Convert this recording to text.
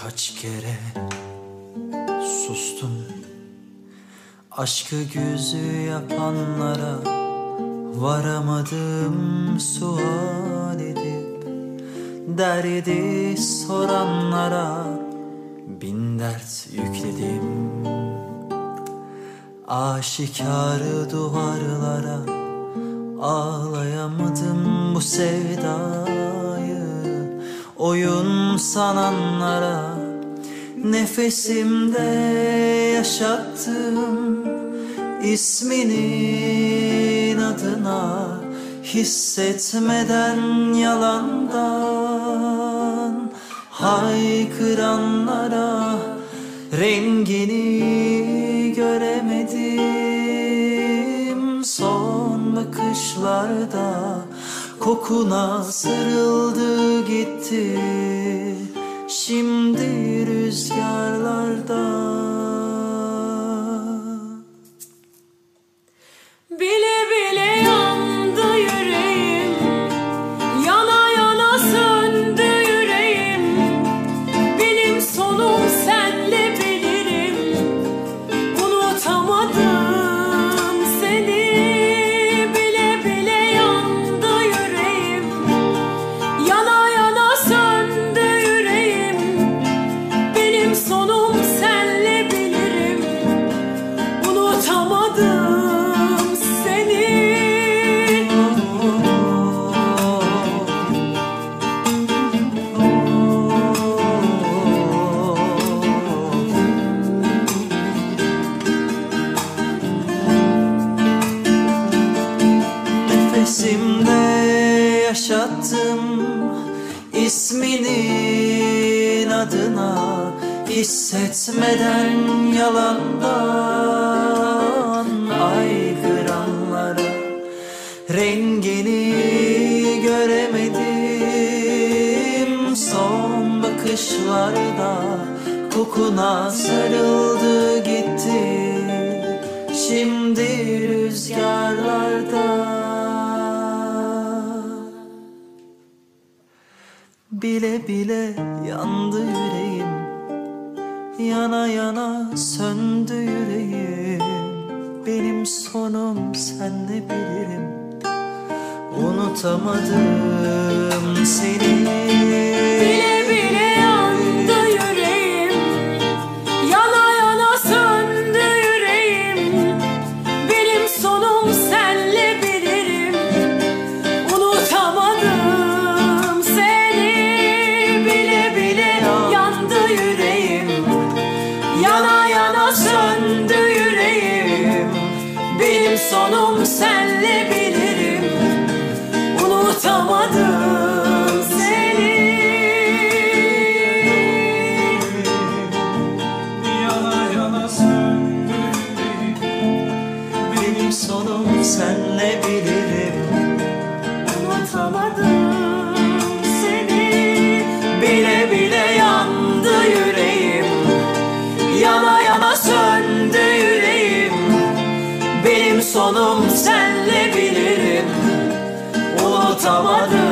Kaç kere sustum, aşkı güzü yapanlara varamadım sual edip, derdi soranlara bin dert yükledim. Aşikar duvarlara ağlayamadım bu sevdayı, oyun sananlara nefesimde yaşattım. İsminin adına hissetmeden yalandan haykıranlara rengini göremedim. Son bakışlarda kokuna sarıldı gitti, şimdi rüzgarlarda. Bile bile yandı yüreğim, yana yana söndü yüreğim. Benim sonum senle bilirim, unutamadım seni. Bile bile yandı yüreğim, yana yana söndü yüreğim. Benim sonum senle bilirim, unutamadım. Nefesimde yaşattım isminin adına, hissetmeden yalandan aykıranlara rengini göremedim. Son bakışlarda kokuna sarıldı gitti, şimdi rüzgarlarda. Bile bile yandı yüreğim, yana yana söndü yüreğim. Benim sonum senle bilirim, unutamadım seni. Bile bile yandı yüreğim, yana yana söndü yüreğim. Benim sonum senle bilirim, unutamadım seni. Bile bile yandı yüreğim, yana yana söndü yüreğim. Benim sonum senle bilirim, unutamadım seni. Yana yana söndü yüreğim, benim sonum senle bilirim, Unutamadım seni. bile bile yandı yüreğim, yana yana söndü yüreğim. Benim sonum senle bilirim, unutamadım.